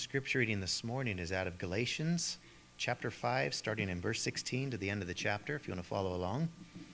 Scripture reading this morning is out of Galatians chapter 5, starting in verse 16 to the end of the chapter, if you want to follow along.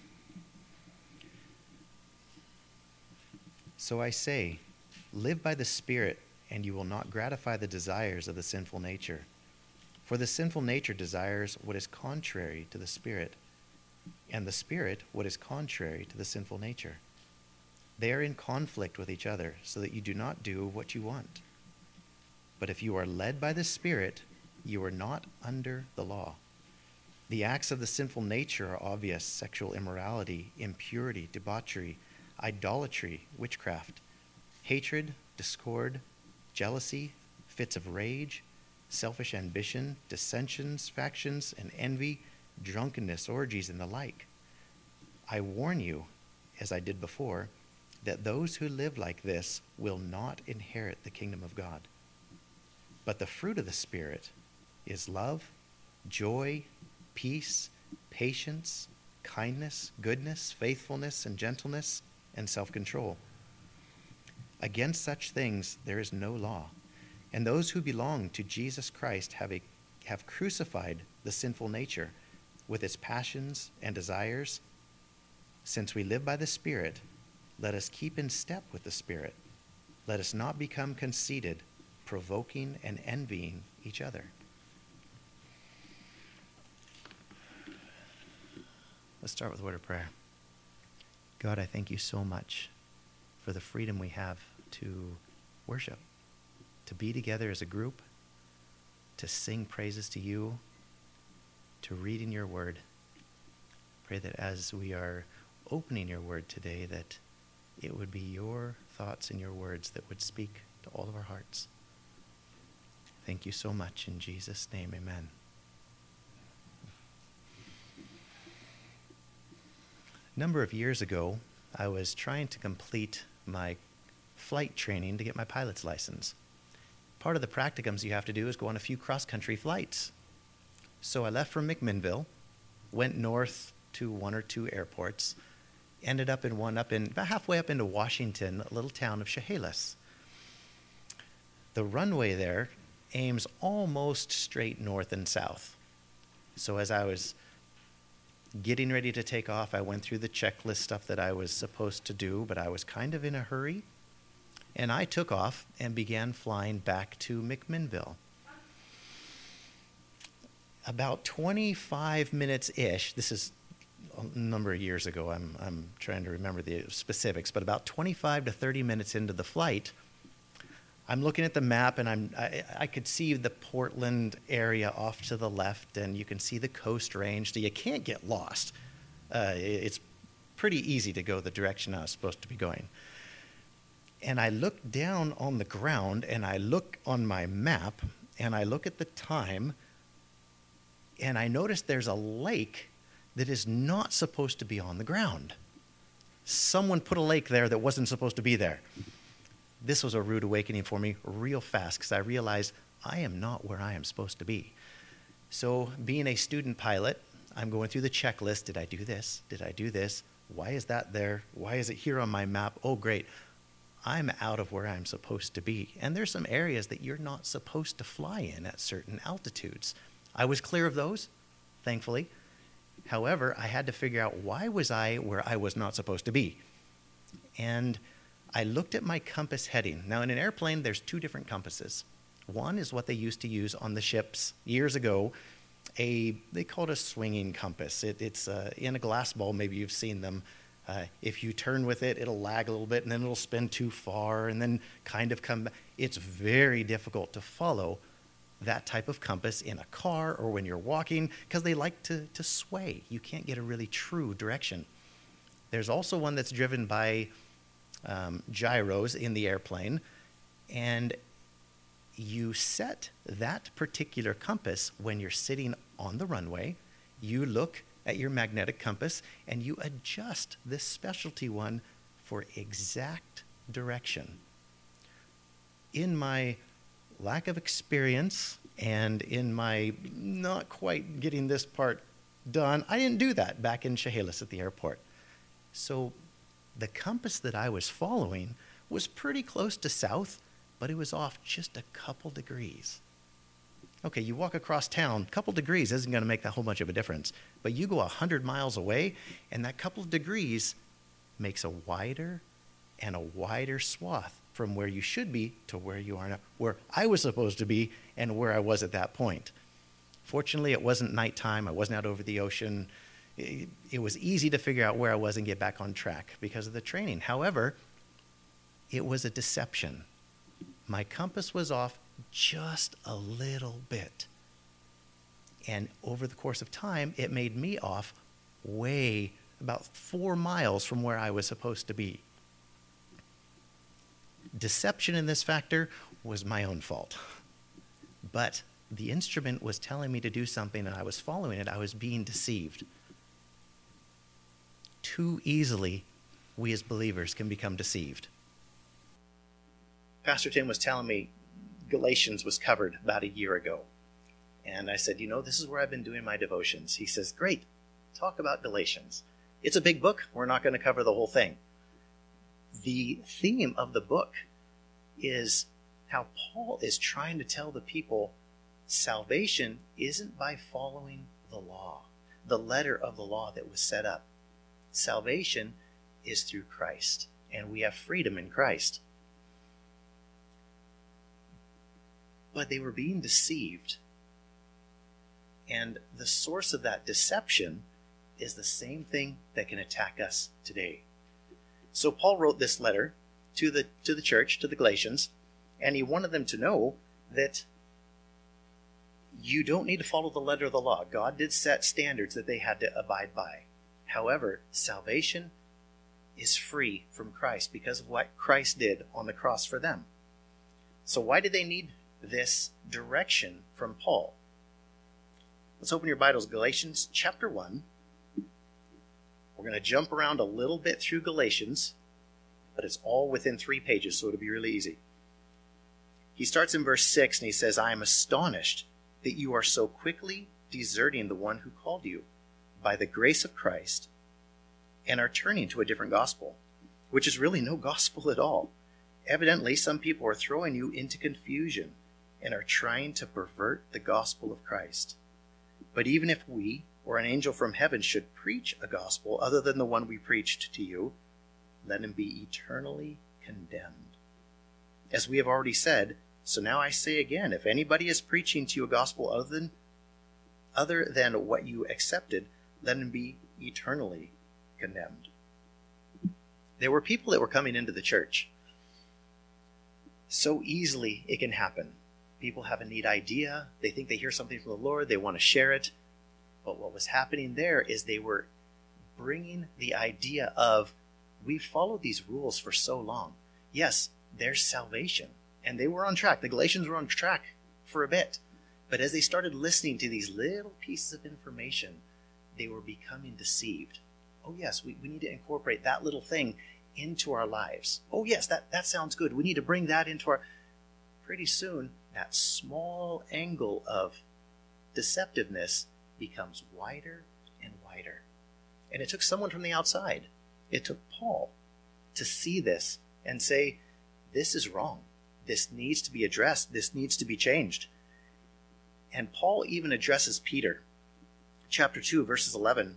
So I say, live by the Spirit, and you will not gratify the desires of the sinful nature. For the sinful nature desires what is contrary to the Spirit, and the Spirit what is contrary to the sinful nature. They are in conflict with each other, so that you do not do what you want. But if you are led by the Spirit, you are not under the law. The acts of the sinful nature are obvious: sexual immorality, impurity, debauchery, idolatry, witchcraft, hatred, discord, jealousy, fits of rage, selfish ambition, dissensions, factions, and envy, drunkenness, orgies, and the like. I warn you, as I did before, that those who live like this will not inherit the kingdom of God. But the fruit of the Spirit is love, joy, peace, patience, kindness, goodness, faithfulness, and gentleness, and self-control. Against such things there is no law. And those who belong to Jesus Christ have crucified the sinful nature with its passions and desires. Since we live by the Spirit, let us keep in step with the Spirit. Let us not become conceited, provoking and envying each other. Let's start with a word of prayer. God, I thank you so much for the freedom we have to worship, to be together as a group, to sing praises to you, to read in your word. Pray that as we are opening your word today, that it would be your thoughts and your words that would speak to all of our hearts. Thank you so much. In Jesus' name, amen. A number of years ago, I was trying to complete my flight training to get my pilot's license. Part of the practicums you have to do is go on a few cross-country flights. So I left from McMinnville, went north to one or two airports, ended up in one about halfway up into Washington, a little town of Chehalis. The runway there aims almost straight north and south. So as I was getting ready to take off, I went through the checklist stuff that I was supposed to do, but I was kind of in a hurry. And I took off and began flying back to McMinnville. About 25 minutes-ish, this is a number of years ago, I'm trying to remember the specifics, but about 25 to 30 minutes into the flight, I'm looking at the map, and I could see the Portland area off to the left, and you can see the Coast Range, so you can't get lost. It's pretty easy to go the direction I was supposed to be going. And I look down on the ground, and I look on my map, and I look at the time, and I notice there's a lake that is not supposed to be on the ground. Someone put a lake there that wasn't supposed to be there. This was a rude awakening for me real fast, because I realized I am not where I am supposed to be. So being a student pilot, I'm going through the checklist. Did I do this? Did I do this? Why is that there? Why is it here on my map? Oh, great. I'm out of where I'm supposed to be. And there's some areas that you're not supposed to fly in at certain altitudes. I was clear of those, thankfully. However, I had to figure out, why was I where I was not supposed to be? And I looked at my compass heading. Now, in an airplane, there's two different compasses. One is what they used to use on the ships years ago. They call it a swinging compass. It's in a glass ball. Maybe you've seen them. If you turn with it, it'll lag a little bit, and then it'll spin too far, and then kind of come back. It's very difficult to follow that type of compass in a car or when you're walking, because they like to sway. You can't get a really true direction. There's also one that's driven by gyros in the airplane, and you set that particular compass when you're sitting on the runway. You look at your magnetic compass and you adjust this specialty one for exact direction. In my lack of experience and in my not quite getting this part done, I didn't do that back in Chehalis at the airport. So the compass that I was following was pretty close to south, but it was off just a couple degrees. Okay, you walk across town, a couple degrees isn't going to make that whole much of a difference. But you go 100 miles away, and that couple of degrees makes a wider and a wider swath from where you should be to where you are now, where I was supposed to be and where I was at that point. Fortunately, it wasn't nighttime. I wasn't out over the ocean. It was easy to figure out where I was and get back on track because of the training. However, it was a deception. My compass was off just a little bit. And over the course of time, it made me off way about 4 miles from where I was supposed to be. Deception in this factor was my own fault. But the instrument was telling me to do something and I was following it. I was being deceived. Too easily, we as believers can become deceived. Pastor Tim was telling me Galatians was covered about a year ago. And I said, this is where I've been doing my devotions. He says, great, talk about Galatians. It's a big book. We're not going to cover the whole thing. The theme of the book is how Paul is trying to tell the people salvation isn't by following the law, the letter of the law that was set up. Salvation is through Christ, and we have freedom in Christ. But they were being deceived, and the source of that deception is the same thing that can attack us today. So Paul wrote this letter to the church, to the Galatians, and he wanted them to know that you don't need to follow the letter of the law. God did set standards that they had to abide by. However, salvation is free from Christ because of what Christ did on the cross for them. So why did they need this direction from Paul? Let's open your Bibles, Galatians chapter 1. We're going to jump around a little bit through Galatians, but it's all within 3 pages, so it'll be really easy. He starts in verse 6 and he says, I am astonished that you are so quickly deserting the one who called you by the grace of Christ and are turning to a different gospel, which is really no gospel at all. Evidently, some people are throwing you into confusion and are trying to pervert the gospel of Christ. But even if we or an angel from heaven should preach a gospel other than the one we preached to you, let him be eternally condemned. As we have already said, so now I say again, if anybody is preaching to you a gospel other than what you accepted, let him be eternally condemned. There were people that were coming into the church. So easily it can happen. People have a neat idea. They think they hear something from the Lord. They want to share it. But what was happening there is they were bringing the idea of, we've followed these rules for so long. Yes, there's salvation. And they were on track. The Galatians were on track for a bit. But as they started listening to these little pieces of information, they were becoming deceived. Oh yes, we need to incorporate that little thing into our lives. Oh yes, that sounds good. We need to bring that into our... Pretty soon, that small angle of deceptiveness becomes wider and wider. And it took someone from the outside. It took Paul to see this and say, this is wrong. This needs to be addressed. This needs to be changed. And Paul even addresses Peter. Chapter 2, verses 11.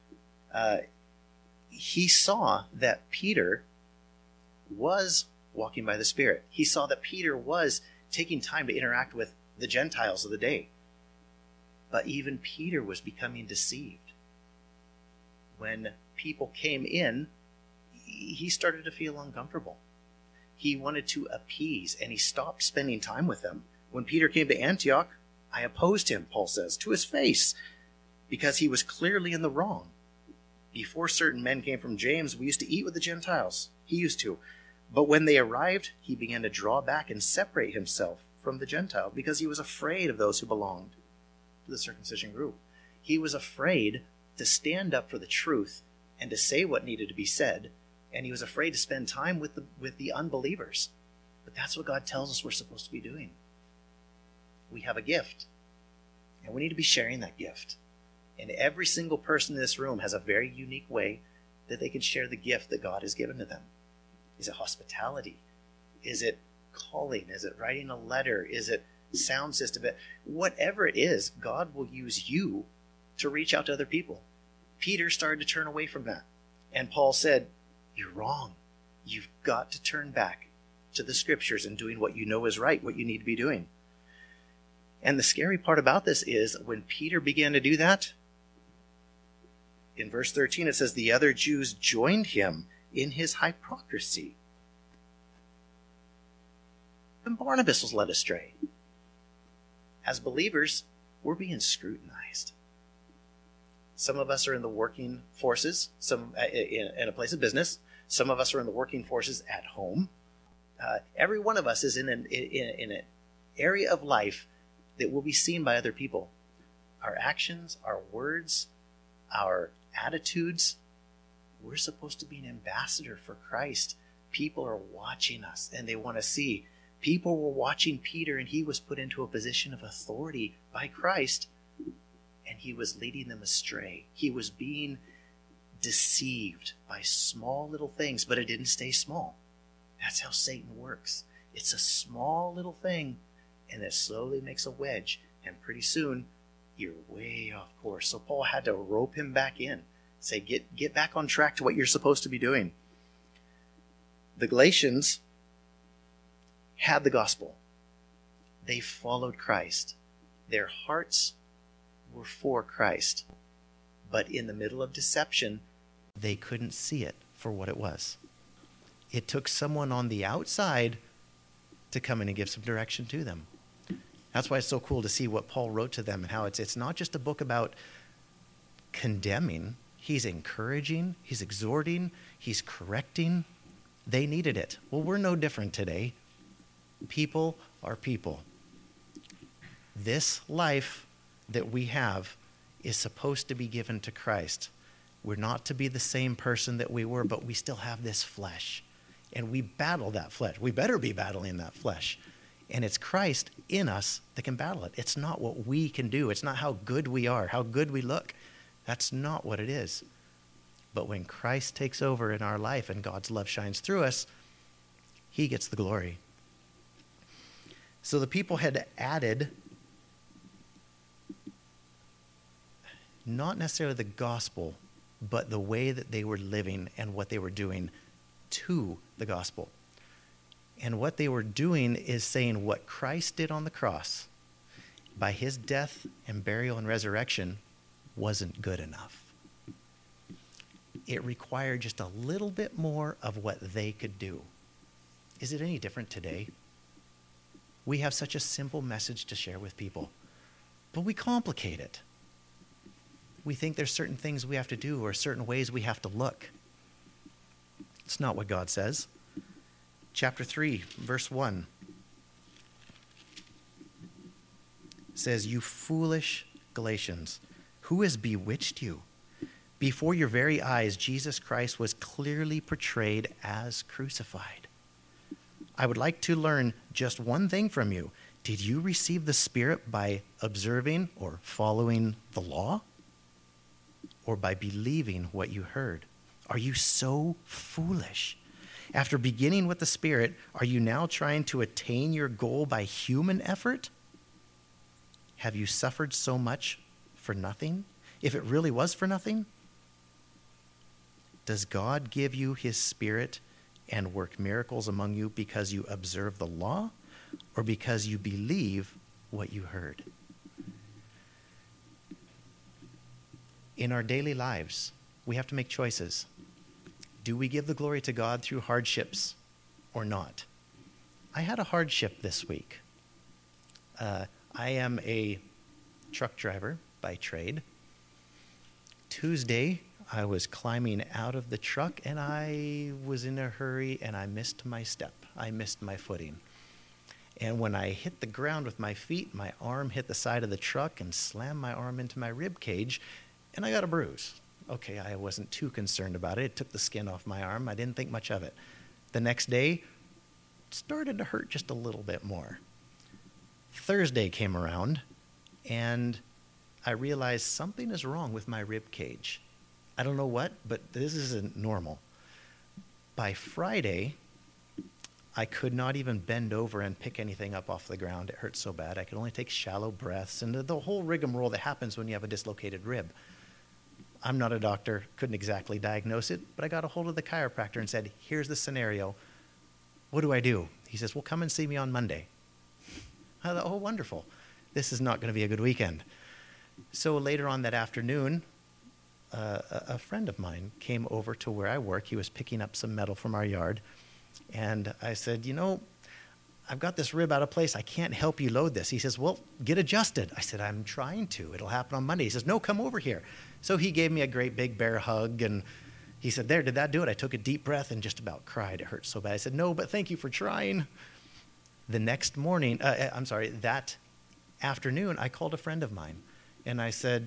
He saw that Peter was walking by the Spirit. He saw that Peter was taking time to interact with the Gentiles of the day. But even Peter was becoming deceived. When people came in, he started to feel uncomfortable. He wanted to appease, and he stopped spending time with them. When Peter came to Antioch, I opposed him, Paul says, to his face, because he was clearly in the wrong. Before certain men came from James, we used to eat with the Gentiles. He used to. But when they arrived, he began to draw back and separate himself from the Gentiles because he was afraid of those who belonged to the circumcision group. He was afraid to stand up for the truth and to say what needed to be said, and he was afraid to spend time with the unbelievers. But that's what God tells us we're supposed to be doing. We have a gift, and we need to be sharing that gift. And every single person in this room has a very unique way that they can share the gift that God has given to them. Is it hospitality? Is it calling? Is it writing a letter? Is it sound system? Whatever it is, God will use you to reach out to other people. Peter started to turn away from that. And Paul said, you're wrong. You've got to turn back to the scriptures and doing what you know is right, what you need to be doing. And the scary part about this is when Peter began to do that, in verse 13 it says, the other Jews joined him in his hypocrisy. And Barnabas was led astray. As believers, we're being scrutinized. Some of us are in the working forces, some in a place of business. Some of us are in the working forces at home. Every one of us is in an area of life that will be seen by other people. Our actions, our words, our attitudes. We're supposed to be an ambassador for Christ. People are watching us and they want to see. People were watching Peter, and he was put into a position of authority by Christ, and he was leading them astray. He was being deceived by small little things, but it didn't stay small. That's how Satan works. It's a small little thing, and it slowly makes a wedge, and pretty soon you're way off course. So Paul had to rope him back in, say, get back on track to what you're supposed to be doing. The Galatians had the gospel. They followed Christ. Their hearts were for Christ. But in the middle of deception, they couldn't see it for what it was. It took someone on the outside to come in and give some direction to them. That's why it's so cool to see what Paul wrote to them and how it's not just a book about condemning. He's encouraging, he's exhorting, he's correcting. They needed it. Well, we're no different today. People are people. This life that we have is supposed to be given to Christ. We're not to be the same person that we were, but we still have this flesh. And we battle that flesh. We better be battling that flesh. And it's Christ in us that can battle it. It's not what we can do. It's not how good we are, how good we look. That's not what it is. But when Christ takes over in our life and God's love shines through us, he gets the glory. So the people had added not necessarily the gospel, but the way that they were living and what they were doing to the gospel. And what they were doing is saying what Christ did on the cross by his death and burial and resurrection wasn't good enough. It required just a little bit more of what they could do. Is it any different today? We have such a simple message to share with people, but we complicate it. We think there's certain things we have to do or certain ways we have to look. It's not what God says. Chapter 3, verse 1 says, "You foolish Galatians, who has bewitched you? Before your very eyes, Jesus Christ was clearly portrayed as crucified. I would like to learn just one thing from you. Did you receive the Spirit by observing or following the law, or by believing what you heard? Are you so foolish? After beginning with the Spirit, are you now trying to attain your goal by human effort? Have you suffered so much for nothing? If it really was for nothing, does God give you his Spirit and work miracles among you because you observe the law, or because you believe what you heard?" In our daily lives, we have to make choices. Do we give the glory to God through hardships or not? I had a hardship this week. I am a truck driver by trade. Tuesday, I was climbing out of the truck and I was in a hurry and I missed my step. I missed my footing. And when I hit the ground with my feet, my arm hit the side of the truck and slammed my arm into my rib cage, and I got a bruise. Okay, I wasn't too concerned about it. It took the skin off my arm. I didn't think much of it. The next day, it started to hurt just a little bit more. Thursday came around, and I realized something is wrong with my rib cage. I don't know what, but this isn't normal. By Friday, I could not even bend over and pick anything up off the ground. It hurt so bad. I could only take shallow breaths and the whole rigmarole that happens when you have a dislocated rib. I'm not a doctor, couldn't exactly diagnose it, but I got a hold of the chiropractor and said, here's the scenario. What do I do? He says, well, come and see me on Monday. I thought, oh, wonderful. This is not going to be a good weekend. So later on that afternoon, a friend of mine came over to where I work. He was picking up some metal from our yard. And I said, you know, I've got this rib out of place. I can't help you load this. He says, well, get adjusted. I said, I'm trying to. It'll happen on Monday. He says, no, come over here. So he gave me a great big bear hug, and he said, there, did that do it? I took a deep breath and just about cried. It hurt so bad. I said, no, but thank you for trying. The next morning, that afternoon, I called a friend of mine, and I said,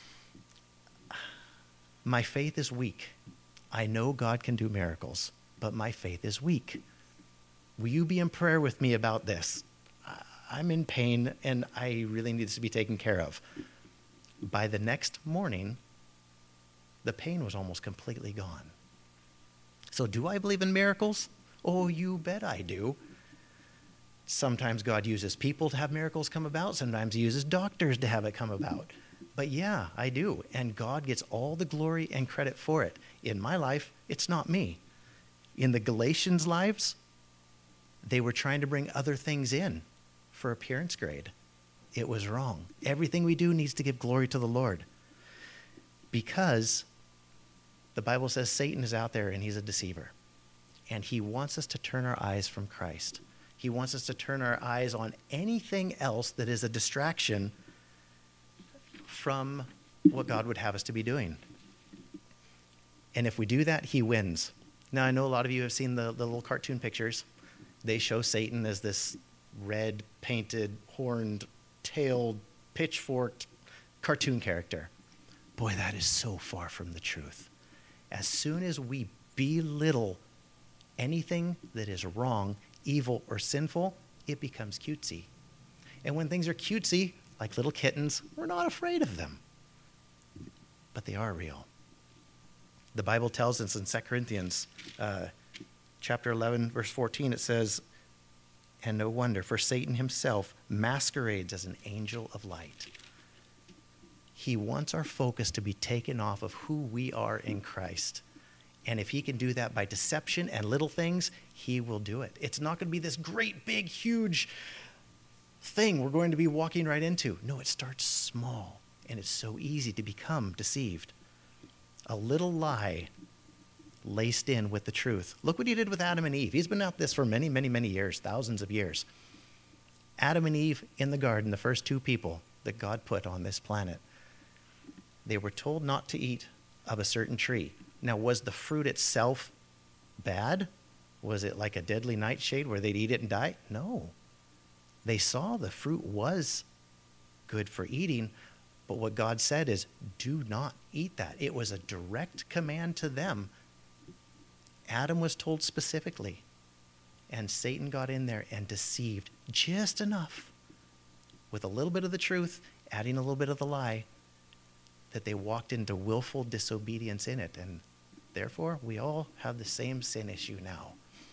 my faith is weak. I know God can do miracles, but my faith is weak. Will you be in prayer with me about this? I'm in pain, and I really need this to be taken care of. By the next morning, the pain was almost completely gone. So do I believe in miracles? Oh, you bet I do. Sometimes God uses people to have miracles come about. Sometimes he uses doctors to have it come about. But yeah, I do. And God gets all the glory and credit for it. In my life, it's not me. In the Galatians' lives, they were trying to bring other things in for appearance grade. It was wrong. Everything we do needs to give glory to the Lord. Because the Bible says Satan is out there and he's a deceiver. And he wants us to turn our eyes from Christ. He wants us to turn our eyes on anything else that is a distraction from what God would have us to be doing. And if we do that, he wins. Now, I know a lot of you have seen the little cartoon pictures. They show Satan as this red, painted, horned, tailed, pitchforked cartoon character. Boy, that is so far from the truth. As soon as we belittle anything that is wrong, evil, or sinful, it becomes cutesy. And when things are cutesy, like little kittens, we're not afraid of them. But they are real. The Bible tells us in 2 Corinthians chapter 11, verse 14, it says, and no wonder, for Satan himself masquerades as an angel of light. He wants our focus to be taken off of who we are in Christ. And if he can do that by deception and little things, he will do it. It's not going to be this great, big, huge thing we're going to be walking right into. No, it starts small, and it's so easy to become deceived. A little lie laced in with the truth. Look what he did with Adam and Eve. He's been at this for many, many, many years, thousands of years. Adam and Eve in the garden, the first two people that God put on this planet, they were told not to eat of a certain tree. Now, was the fruit itself bad? Was it like a deadly nightshade where they'd eat it and die? No. They saw the fruit was good for eating, but what God said is, do not eat that. It was a direct command to them. Adam was told specifically, and Satan got in there and deceived just enough with a little bit of the truth, adding a little bit of the lie, that they walked into willful disobedience in it. And therefore, we all have the same sin issue now.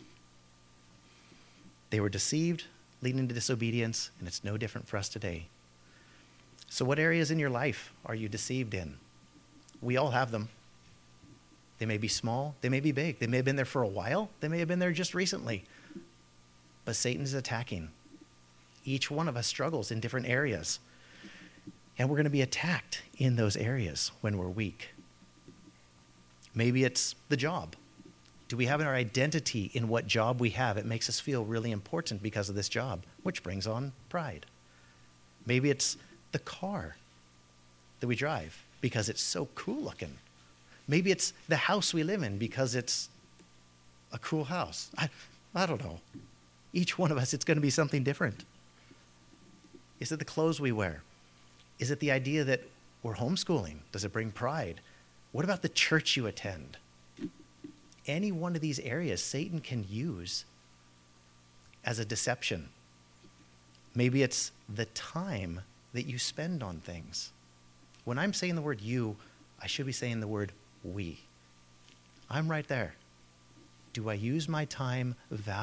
They were deceived, leading to disobedience, and it's no different for us today. So what areas in your life are you deceived in? We all have them. They may be small, they may be big. They may have been there for a while, they may have been there just recently. But Satan is attacking. Each one of us struggles in different areas. And we're going to be attacked in those areas when we're weak. Maybe it's the job. Do we have our identity in what job we have? It makes us feel really important because of this job, which brings on pride. Maybe it's the car that we drive because it's so cool looking. Maybe it's the house we live in because it's a cool house. I don't know. Each one of us, it's going to be something different. Is it the clothes we wear? Is it the idea that we're homeschooling? Does it bring pride? What about the church you attend? Any one of these areas Satan can use as a deception. Maybe it's the time that you spend on things. When I'm saying the word you, I should be saying the word we. I'm right there. Do I use my time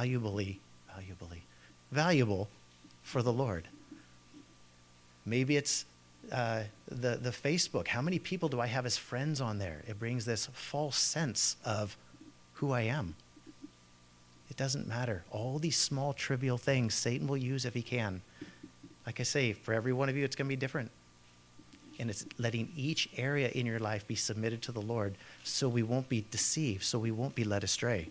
valuable for the Lord? Maybe it's the Facebook. How many people do I have as friends on there? It brings this false sense of who I am. It doesn't matter. All these small, trivial things Satan will use if he can. Like I say, for every one of you, it's going to be different. And it's letting each area in your life be submitted to the Lord so we won't be deceived, so we won't be led astray.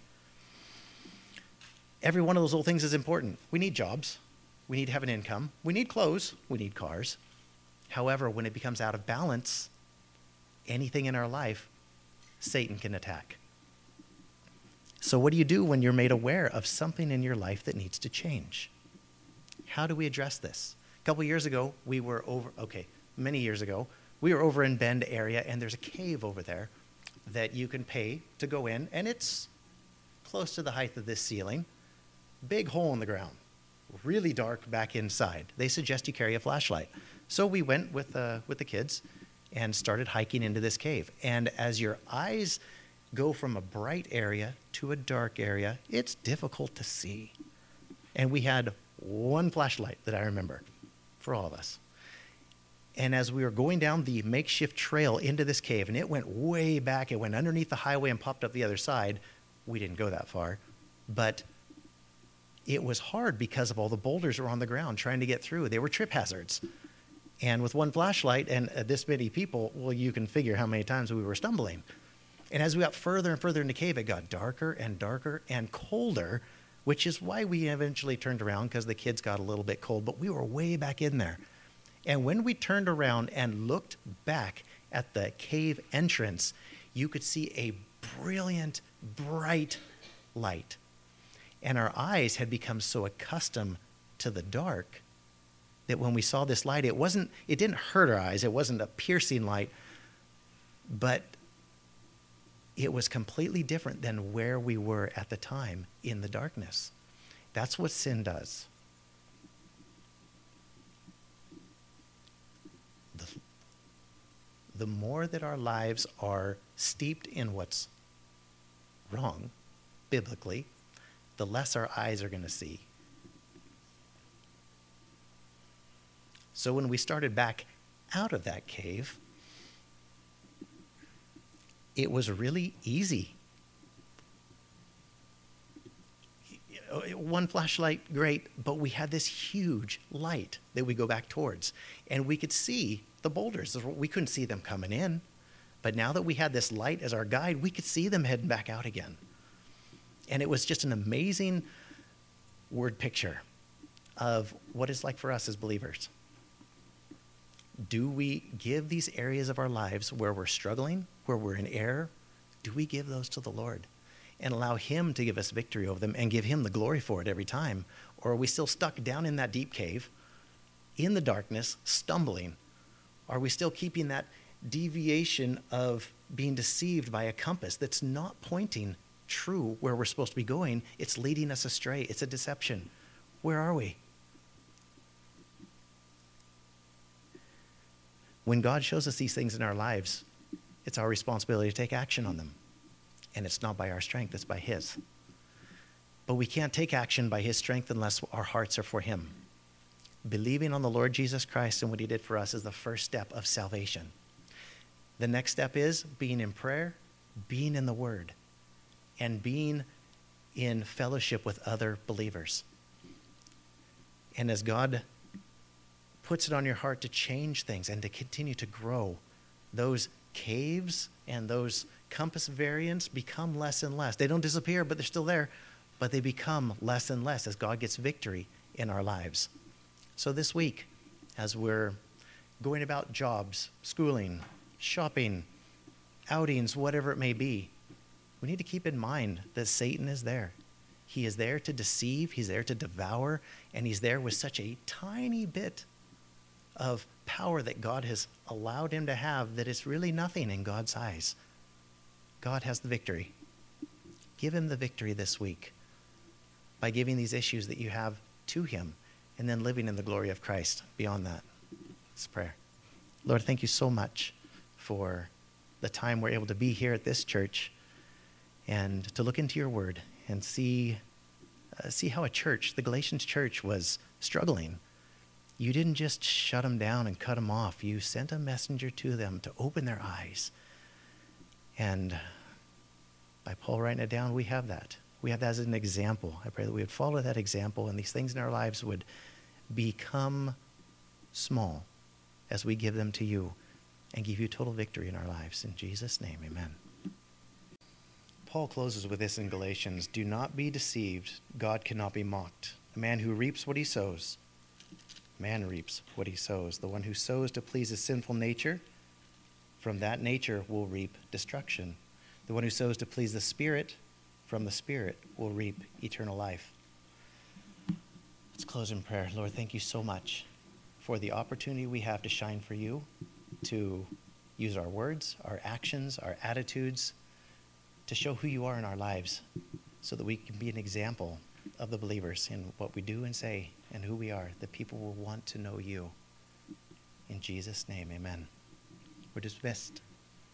Every one of those little things is important. We need jobs. We need to have an income. We need clothes. We need cars. However, when it becomes out of balance, anything in our life, Satan can attack. So what do you do when you're made aware of something in your life that needs to change? How do we address this? A couple years ago, many years ago, we were over in Bend area, and there's a cave over there that you can pay to go in, and it's close to the height of this ceiling. Big hole in the ground, really dark back inside. They suggest you carry a flashlight. So we went with the kids and started hiking into this cave. And as your eyes go from a bright area to a dark area, it's difficult to see. And we had one flashlight that I remember for all of us. And as we were going down the makeshift trail into this cave, and it went way back, it went underneath the highway and popped up the other side. We didn't go that far, but it was hard because of all the boulders were on the ground trying to get through. They were trip hazards. And with one flashlight and this many people, well, you can figure how many times we were stumbling. And as we got further and further in the cave, it got darker and darker and colder, which is why we eventually turned around, because the kids got a little bit cold, but we were way back in there. And when we turned around and looked back at the cave entrance, you could see a brilliant, bright light. And our eyes had become so accustomed to the dark that when we saw this light, it didn't hurt our eyes. It wasn't a piercing light, but it was completely different than where we were at the time in the darkness. That's what sin does. The more that our lives are steeped in what's wrong, biblically, the less our eyes are going to see. So when we started back out of that cave, it was really easy. One flashlight, great, but we had this huge light that we go back towards, and we could see the boulders. We couldn't see them coming in, but now that we had this light as our guide, we could see them heading back out again. And it was just an amazing word picture of what it's like for us as believers. Do we give these areas of our lives where we're struggling, where we're in error, do we give those to the Lord and allow him to give us victory over them and give him the glory for it every time? Or are we still stuck down in that deep cave, in the darkness, stumbling? Are we still keeping that deviation of being deceived by a compass that's not pointing true where we're supposed to be going? It's leading us astray. It's a deception. Where are we? When God shows us these things in our lives, it's our responsibility to take action on them. And it's not by our strength, it's by his. But we can't take action by his strength unless our hearts are for him. Believing on the Lord Jesus Christ and what he did for us is the first step of salvation. The next step is being in prayer, being in the Word, and being in fellowship with other believers. And as God puts it on your heart to change things and to continue to grow, those caves and those compass variants become less and less. They don't disappear, but they're still there, but they become less and less as God gets victory in our lives. So this week, as we're going about jobs, schooling, shopping, outings, whatever it may be, we need to keep in mind that Satan is there. He is there to deceive, he's there to devour, and he's there with such a tiny bit of power that God has allowed him to have that it's really nothing in God's eyes. God has the victory. Give him the victory this week by giving these issues that you have to him and then living in the glory of Christ beyond that. Let's pray. Lord, thank you so much for the time we're able to be here at this church and to look into your word and see how a church, the Galatians church, was struggling. You didn't just shut them down and cut them off. You sent a messenger to them to open their eyes. And by Paul writing it down, we have that. We have that as an example. I pray that we would follow that example and these things in our lives would become small as we give them to you and give you total victory in our lives. In Jesus' name, amen. Paul closes with this in Galatians: do not be deceived. God cannot be mocked. A man who reaps what he sows, man reaps what he sows. The one who sows to please his sinful nature, from that nature will reap destruction. The one who sows to please the Spirit, from the Spirit will reap eternal life. Let's close in prayer. Lord, thank you so much for the opportunity we have to shine for you, to use our words, our actions, our attitudes, to show who you are in our lives so that we can be an example of the believers in what we do and say and who we are, that people will want to know you. In Jesus' name, amen. We're dismissed.